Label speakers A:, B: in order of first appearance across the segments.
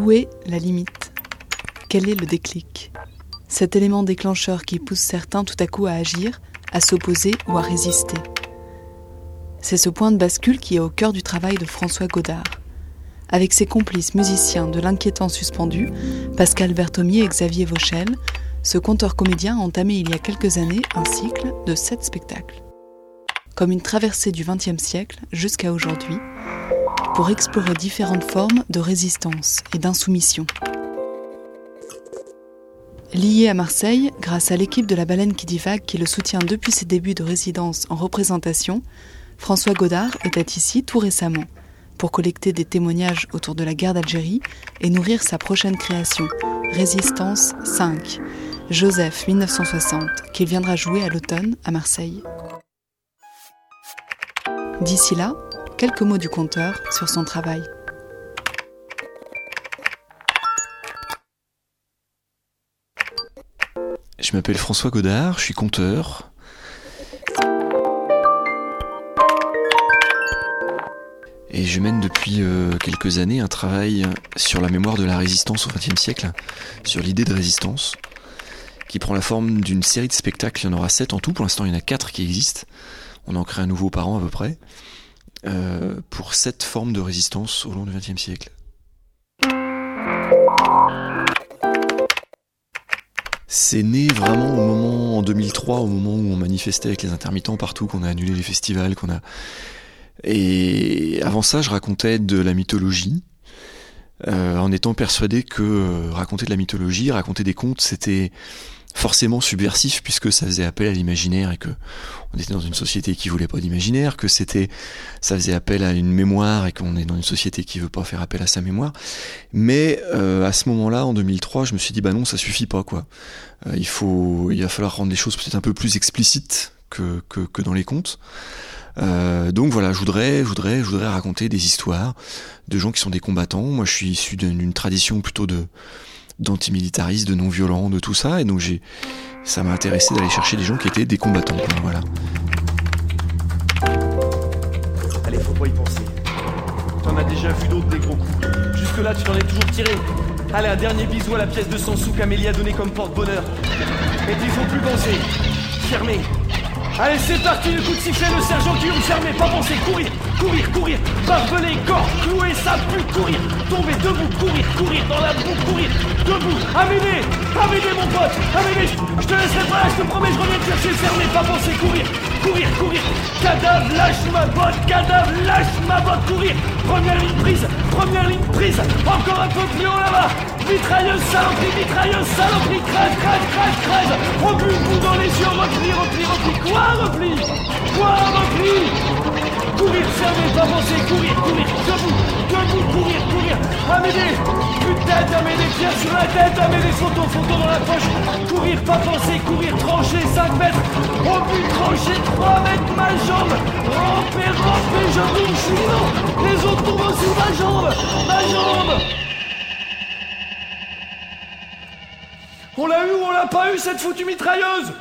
A: Où est la limite ? Quel est le déclic ? Cet élément déclencheur qui pousse certains tout à coup à agir, à s'opposer ou à résister. C'est ce point de bascule qui est au cœur du travail de François Godard. Avec ses complices musiciens de l'Inquiétant suspendu, Pascal Berthomier et Xavier Vauchel, ce conteur-comédien a entamé il y a quelques années un cycle de 7 spectacles. Comme une traversée du XXe siècle jusqu'à aujourd'hui, pour explorer différentes formes de résistance et d'insoumission. Lié à Marseille, grâce à l'équipe de La Baleine qui divague qui le soutient depuis ses débuts de résidence en représentation, François Godard était ici tout récemment pour collecter des témoignages autour de la guerre d'Algérie et nourrir sa prochaine création, Résistance 5, Joseph 1960, qu'il viendra jouer à l'automne à Marseille. D'ici là, quelques mots du conteur sur son travail.
B: Je m'appelle François Godard, je suis conteur. Et je mène depuis quelques années un travail sur la mémoire de la résistance au XXe siècle, sur l'idée de résistance, qui prend la forme d'une série de spectacles. Il y en aura 7 en tout, pour l'instant il y en a 4 qui existent. On en crée un nouveau par an à peu près, pour 7 formes de résistance au long du XXe siècle. C'est né vraiment au moment, en 2003, au moment où on manifestait avec les intermittents partout, qu'on a annulé les festivals, Et avant ça, je racontais de la mythologie, en étant persuadé que raconter de la mythologie, raconter des contes, c'était forcément subversif, puisque ça faisait appel à l'imaginaire et que on était dans une société qui voulait pas d'imaginaire, que ça faisait appel à une mémoire et qu'on est dans une société qui veut pas faire appel à sa mémoire. Mais à ce moment-là, en 2003, je me suis dit non, ça suffit pas quoi. Il va falloir rendre les choses peut-être un peu plus explicites que dans les contes. Donc voilà, je voudrais raconter des histoires de gens qui sont des combattants. Moi, je suis issu d'une tradition plutôt d'antimilitarisme, de non-violent, de tout ça, et donc ça m'a intéressé d'aller chercher des gens qui étaient des combattants. Voilà.
C: Allez, faut pas y penser. T'en as déjà vu d'autres des gros coups. Jusque-là, tu t'en es toujours tiré. Allez, un dernier bisou à la pièce de 100 sous qu'Amélie a donné comme porte-bonheur. Et puis, faut plus penser. Fermez. Allez, c'est parti, le coup de sifflet, le sergent qui hurle, fermé, pas penser, courir, barbelé, corps, cloué, ça pue, courir, tomber debout, courir, dans la boue, courir, debout, Amédée, mon pote, Amédée, je te laisserai pas là, je te promets, je reviens te chercher, fermé, pas penser, courir, cadavre, lâche ma botte, courir, première ligne prise, encore un peu plus haut là-bas, mitrailleuse, saloperie, crève, rebut dans les yeux, repli, quoi, repli, courir, fermer, pas penser, courir, debout, courir, Amédée, putain, Amédée, pierre sur la tête, Amédée, photo dans la poche, courir, pas penser, courir, trancher, 5 mètres, rebut, trancher, 3 mètres, ma jambe, ramper, je roule, je suis vivant, les autres tombent aussi, ma jambe. On l'a eu ou on l'a pas eu, cette foutue mitrailleuse?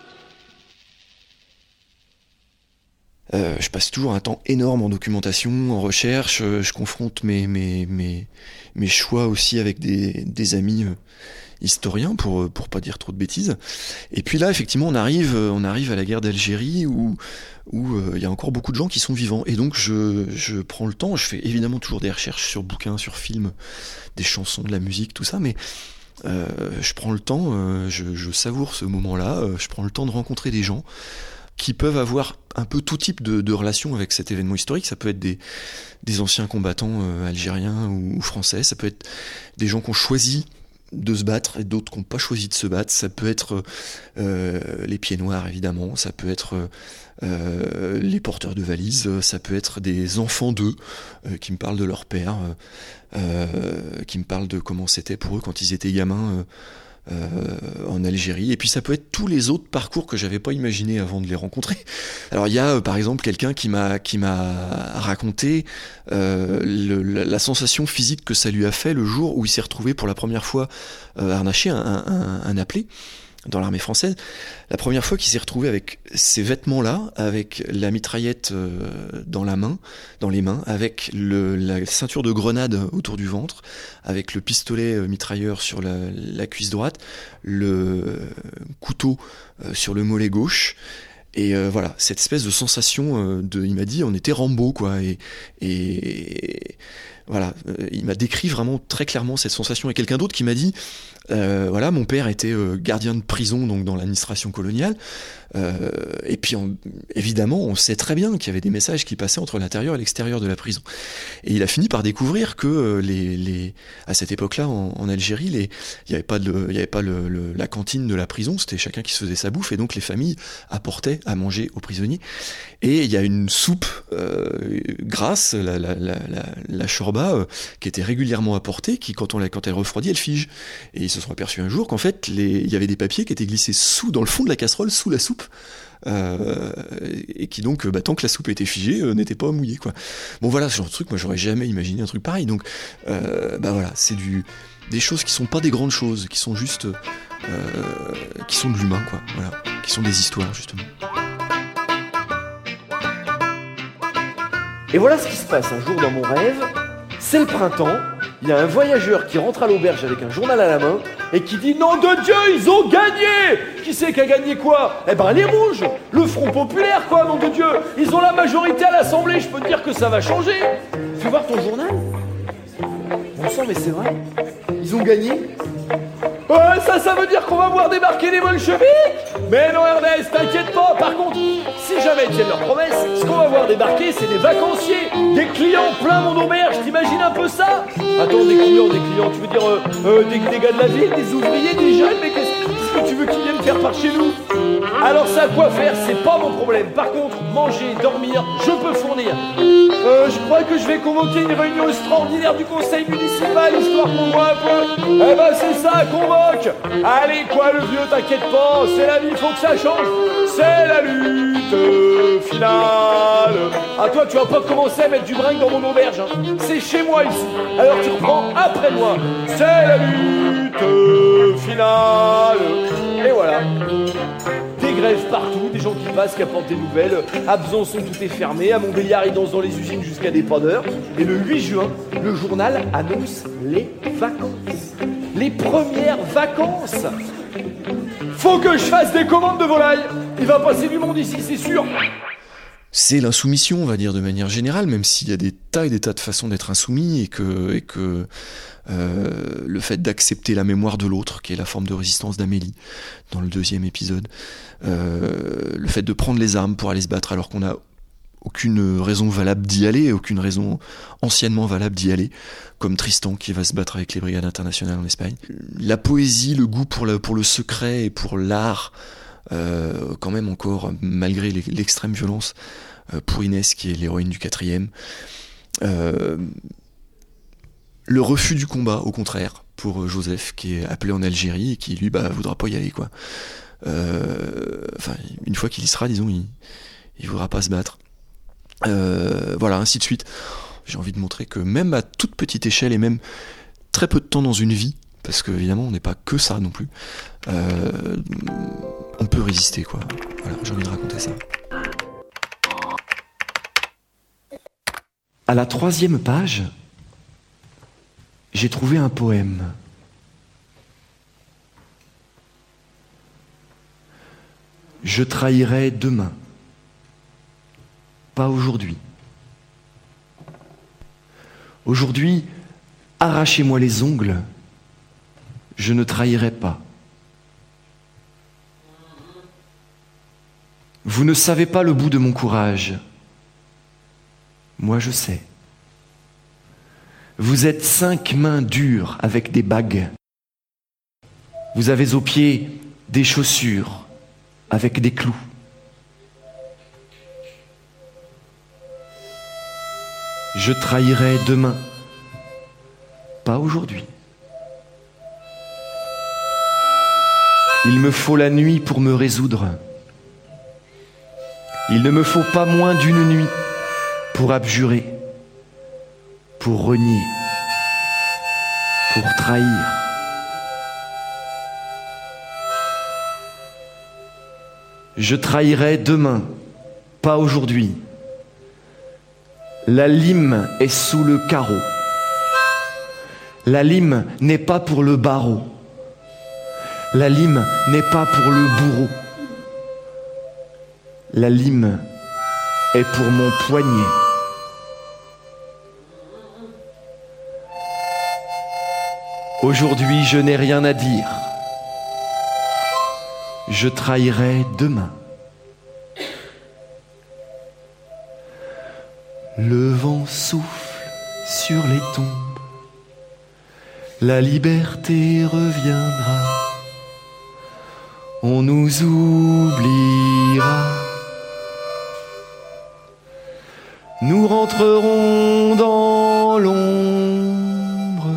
B: Je passe toujours un temps énorme en documentation, en recherche, je confronte mes choix aussi avec des amis historiens pour pas dire trop de bêtises. Et puis là, effectivement, on arrive à la guerre d'Algérie où il y a encore beaucoup de gens qui sont vivants. Et donc je prends le temps, je fais évidemment toujours des recherches sur bouquins, sur films, des chansons, de la musique, tout ça, mais je prends le temps, je savoure ce moment-là, je prends le temps de rencontrer des gens qui peuvent avoir un peu tout type de relation avec cet événement historique. Ça peut être des anciens combattants algériens ou français, ça peut être des gens qui ont choisi de se battre et d'autres qui n'ont pas choisi de se battre, ça peut être les pieds noirs évidemment, ça peut être les porteurs de valises, ça peut être des enfants d'eux qui me parlent de leur père, qui me parlent de comment c'était pour eux quand ils étaient gamins en Algérie, et puis ça peut être tous les autres parcours que j'avais pas imaginé avant de les rencontrer. Alors il y a par exemple quelqu'un qui m'a raconté la sensation physique que ça lui a fait le jour où il s'est retrouvé pour la première fois harnaché, un appelé, dans l'armée française, la première fois qu'il s'est retrouvé avec ces vêtements-là, avec la mitraillette dans les mains, avec la ceinture de grenade autour du ventre, avec le pistolet mitrailleur sur la cuisse droite, le couteau sur le mollet gauche. Et voilà, cette espèce de sensation il m'a dit, on était Rambo, quoi. Et voilà, il m'a décrit vraiment très clairement cette sensation. Et quelqu'un d'autre qui m'a dit, voilà, mon père était gardien de prison, donc dans l'administration coloniale. Et puis évidemment, on sait très bien qu'il y avait des messages qui passaient entre l'intérieur et l'extérieur de la prison. Et il a fini par découvrir que à cette époque-là, en Algérie, il y avait pas la cantine de la prison, c'était chacun qui se faisait sa bouffe, et donc les familles apportaient à manger aux prisonniers. Et il y a une soupe grasse, la shorba, qui était régulièrement apportée, qui quand elle refroidit, elle fige. Et ils se sont aperçus un jour qu'en fait, il y avait des papiers qui étaient glissés dans le fond de la casserole, sous la soupe, et qui donc, tant que la soupe était figée, n'était pas mouillée, quoi. Bon voilà, ce genre de truc, moi j'aurais jamais imaginé un truc pareil. Donc voilà, c'est des choses qui sont pas des grandes choses, qui sont juste qui sont de l'humain, quoi. Voilà, qui sont des histoires, justement.
C: Et voilà ce qui se passe un jour dans mon rêve. C'est le printemps, il y a un voyageur qui rentre à l'auberge avec un journal à la main et qui dit « Nom de Dieu, ils ont gagné !» Qui c'est qui a gagné quoi? Eh ben les rouges, le Front Populaire, quoi, nom de Dieu. Ils ont la majorité à l'Assemblée, je peux te dire que ça va changer. Fais voir ton journal. Bon sang, mais c'est vrai, ils ont gagné. Ouais, ça veut dire qu'on va voir débarquer les bolcheviks? Mais non, Ernest, t'inquiète pas. Par contre, si jamais ils tiennent leurs promesses, ce qu'on va voir débarquer, c'est des vacanciers, des clients plein mon auberge. T'imagines un peu ça? Attends, des clients, tu veux dire des gars de la ville, des ouvriers, des jeunes? Mais qu'est-ce que tu veux qu'ils viennent faire par chez nous? Alors ça, quoi faire, c'est pas mon problème. Par contre, manger, dormir, je peux fournir. Je crois que je vais convoquer une réunion extraordinaire du conseil municipal, histoire qu'on voit un peu. Eh ben c'est ça, convoque. Allez quoi le vieux, t'inquiète pas, c'est la vie, faut que ça change. C'est la lutte finale. Ah toi, tu vas pas commencer à mettre du brinque dans mon auberge, hein. C'est chez moi ici. Alors tu reprends après moi. C'est la lutte finale. Et voilà. Des grèves partout, des gens qui passent, qui apportent des nouvelles. À Besançon, tout est fermé. À Montbéliard, ils dansent dans les usines jusqu'à des pas d'heure. Et le 8 juin, le journal annonce les vacances. Les premières vacances. Faut que je fasse des commandes de volailles. Il va passer du monde ici, c'est sûr.
B: C'est l'insoumission, on va dire, de manière générale, même s'il y a des tas et des tas de façons d'être insoumis, et que le fait d'accepter la mémoire de l'autre, qui est la forme de résistance d'Amélie dans le 2e épisode, le fait de prendre les armes pour aller se battre alors qu'on n'a aucune raison valable d'y aller, aucune raison anciennement valable d'y aller, comme Tristan qui va se battre avec les brigades internationales en Espagne. La poésie, le goût pour le secret et pour l'art, quand même encore, malgré l'extrême violence, pour Inès qui est l'héroïne du 4e. Le refus du combat, au contraire, pour Joseph, qui est appelé en Algérie et qui, lui, voudra pas y aller, quoi. Une fois qu'il y sera, disons, il voudra pas se battre. Voilà, ainsi de suite. J'ai envie de montrer que même à toute petite échelle, et même très peu de temps dans une vie, parce que évidemment on n'est pas que ça non plus, on peut résister, quoi. Voilà, j'ai envie de raconter ça.
C: À la 3e page, j'ai trouvé un poème. Je trahirai demain, pas aujourd'hui. Aujourd'hui, arrachez-moi les ongles, je ne trahirai pas. Vous ne savez pas le bout de mon courage. Moi, je sais. Vous êtes 5 mains dures avec des bagues. Vous avez aux pieds des chaussures avec des clous. Je trahirai demain, pas aujourd'hui. Il me faut la nuit pour me résoudre. Il ne me faut pas moins d'une nuit pour abjurer, pour renier, pour trahir. Je trahirai demain, pas aujourd'hui. La lime est sous le carreau. La lime n'est pas pour le barreau. La lime n'est pas pour le bourreau. La lime est pour mon poignet. Aujourd'hui, je n'ai rien à dire. Je trahirai demain. Le vent souffle sur les tombes. La liberté reviendra. On nous oubliera. Nous rentrerons dans l'ombre.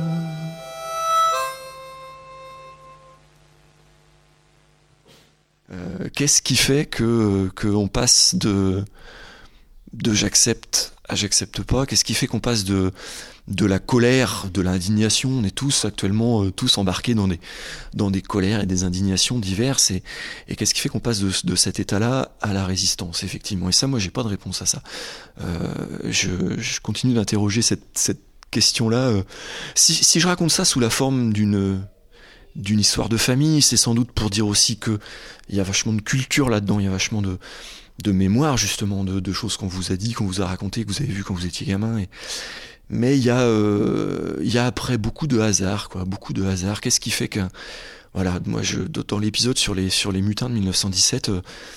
B: Qu'est-ce qui fait que on passe de j'accepte à j'accepte pas? Qu'est-ce qui fait qu'on passe de la colère, de l'indignation? On est tous actuellement tous embarqués dans des colères et des indignations diverses, et qu'est-ce qui fait qu'on passe de cet état-là à la résistance, effectivement? Et ça, moi, j'ai pas de réponse à ça. Je continue d'interroger cette question-là. Si je raconte ça sous la forme d'une histoire de famille, c'est sans doute pour dire aussi que il y a vachement de culture là-dedans, il y a vachement de mémoire, justement, de choses qu'on vous a dit, qu'on vous a raconté, que vous avez vu quand vous étiez gamin. Mais il y a après beaucoup de hasard, quoi, beaucoup de hasard. Qu'est-ce qui fait que, voilà, moi, dans l'épisode sur les mutins de 1917,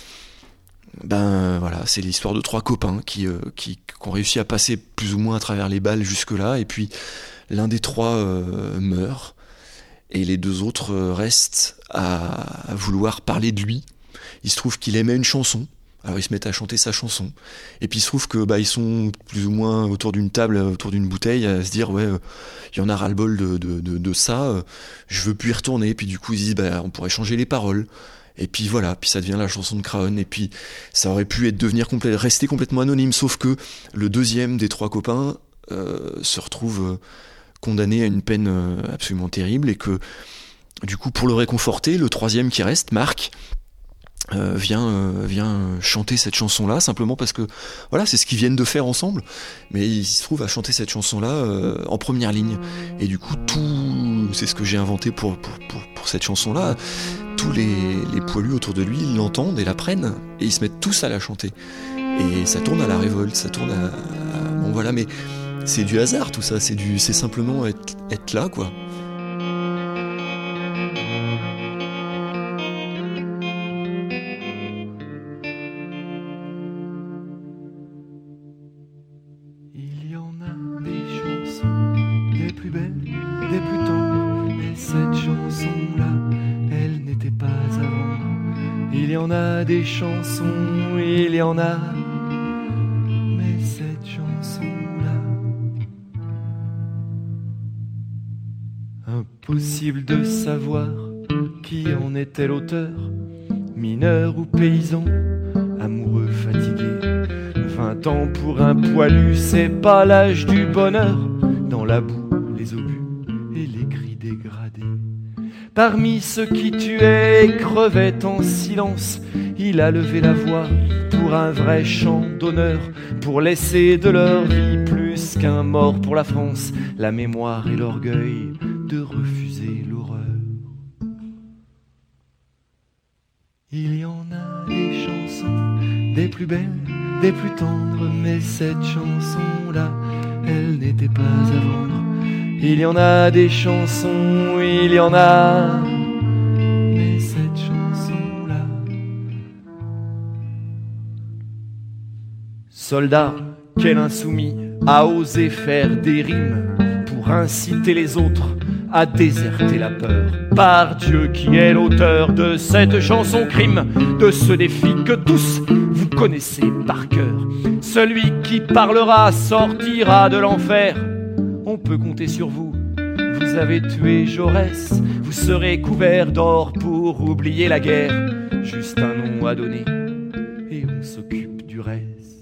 B: voilà, c'est l'histoire de 3 copains qui ont réussi à passer plus ou moins à travers les balles jusque-là, et puis l'un des 3 meurt, et les 2 autres restent à vouloir parler de lui. Il se trouve qu'il aimait une chanson. Alors ils se mettent à chanter sa chanson, et puis il se trouve que ils sont plus ou moins autour d'une table, autour d'une bouteille, à se dire il y en a ras-le-bol de ça, je veux plus y retourner. Puis du coup ils disent on pourrait changer les paroles, et puis voilà, puis ça devient la chanson de Craon, et puis ça aurait pu rester complètement anonyme, sauf que le deuxième des 3 copains se retrouve condamné à une peine absolument terrible, et que du coup, pour le réconforter, le 3e qui reste, Marc, vient chanter cette chanson-là, simplement parce que voilà, c'est ce qu'ils viennent de faire ensemble, mais il se trouve à chanter cette chanson-là en première ligne, et du coup c'est ce que j'ai inventé pour cette chanson-là. Tous les poilus autour de lui, ils l'entendent et la prennent, et ils se mettent tous à la chanter, et ça tourne à la révolte, ça tourne à bon voilà, mais c'est du hasard tout ça, c'est simplement être là, quoi.
C: Des chansons, il y en a, mais cette chanson-là, impossible de savoir qui en était l'auteur, mineur ou paysan, amoureux fatigué. 20 ans pour un poilu, c'est pas l'âge du bonheur, dans la boue, les obus et les cris dégradés. Parmi ceux qui tuaient et crevaient en silence, il a levé la voix pour un vrai chant d'honneur, pour laisser de leur vie plus qu'un mort pour la France, la mémoire et l'orgueil de refuser l'horreur. Il y en a des chansons, des plus belles, des plus tendres, mais cette chanson-là, elle n'était pas à vendre. Il y en a des chansons, il y en a, mais cette chanson-là. Soldat, quel insoumis a osé faire des rimes pour inciter les autres à déserter la peur. Par Dieu qui est l'auteur de cette chanson crime, de ce défi que tous vous connaissez par cœur. Celui qui parlera sortira de l'enfer. On peut compter sur vous, vous avez tué Jaurès, vous serez couverts d'or pour oublier la guerre. Juste un nom à donner et on s'occupe du reste.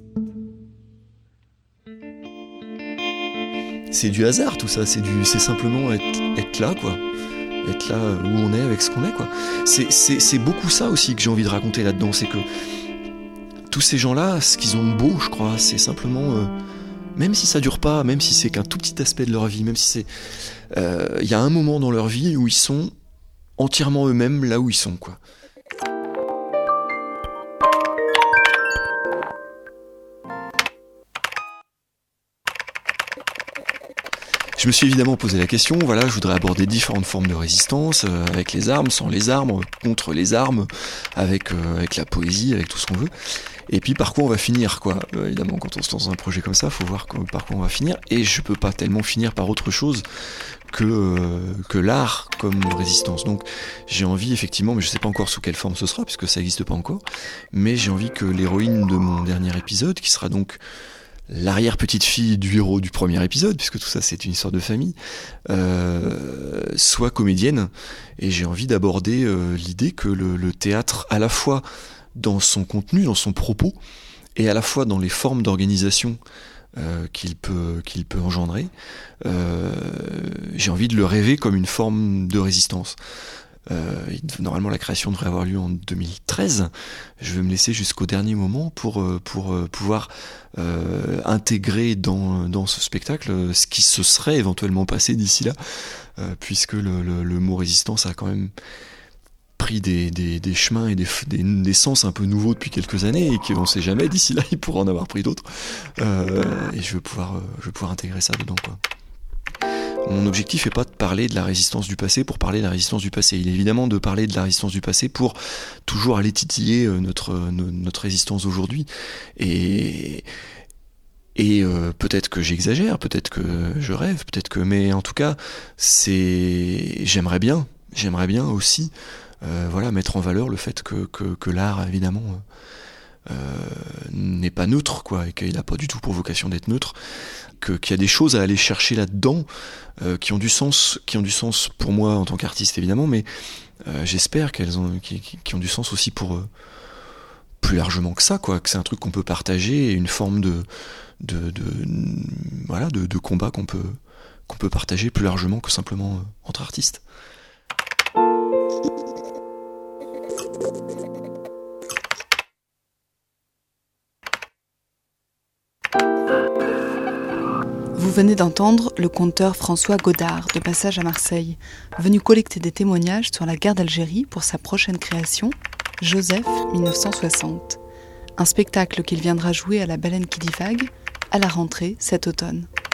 B: C'est du hasard tout ça, c'est simplement être là, quoi. être là où on est avec ce qu'on est, quoi. C'est beaucoup ça aussi que j'ai envie de raconter là-dedans, c'est que tous ces gens-là, ce qu'ils ont de beau, je crois, c'est simplement, même si ça dure pas, même si c'est qu'un tout petit aspect de leur vie, même si c'est, y a un moment dans leur vie où ils sont entièrement eux-mêmes là où ils sont, quoi. Je me suis évidemment posé la question, voilà, je voudrais aborder différentes formes de résistance, avec les armes, sans les armes, contre les armes, avec la poésie, avec tout ce qu'on veut. Et puis par quoi on va finir, quoi. Évidemment, quand on se lance dans un projet comme ça, faut voir par quoi on va finir. Et je peux pas tellement finir par autre chose que l'art comme résistance. Donc j'ai envie effectivement, mais je sais pas encore sous quelle forme ce sera, puisque ça n'existe pas encore, mais j'ai envie que l'héroïne de mon dernier épisode, qui sera donc l'arrière-petite-fille du héros du premier épisode, puisque tout ça c'est une histoire de famille, soit comédienne. Et j'ai envie d'aborder l'idée que le théâtre, à la fois dans son contenu, dans son propos, et à la fois dans les formes d'organisation qu'il peut engendrer, j'ai envie de le rêver comme une forme de résistance. Normalement la création devrait avoir lieu en 2013. Je vais me laisser jusqu'au dernier moment pour pouvoir intégrer dans ce spectacle ce qui se serait éventuellement passé d'ici là, puisque le mot résistance a quand même pris des chemins et des sens un peu nouveaux depuis quelques années, et qu'on sait jamais, d'ici là il pourra en avoir pris d'autres, et je vais pouvoir intégrer ça dedans, quoi. Mon objectif n'est pas de parler de la résistance du passé pour parler de la résistance du passé. Il est évidemment de parler de la résistance du passé pour toujours aller titiller notre résistance aujourd'hui. Et peut-être que j'exagère, peut-être que je rêve, mais en tout cas, j'aimerais bien aussi, mettre en valeur le fait que l'art, évidemment, n'est pas neutre, quoi, et qu'il n'a pas du tout pour vocation d'être neutre, qu'il y a des choses à aller chercher là-dedans qui ont du sens pour moi en tant qu'artiste, évidemment, mais j'espère qui ont du sens aussi pour plus largement que ça, quoi, que c'est un truc qu'on peut partager, et une forme de combat qu'on peut partager plus largement que simplement entre artistes.
A: Vous venez d'entendre le conteur François Godard, de passage à Marseille, venu collecter des témoignages sur la guerre d'Algérie pour sa prochaine création, Joseph 1960. Un spectacle qu'il viendra jouer à la Baleine qui divague à la rentrée cet automne.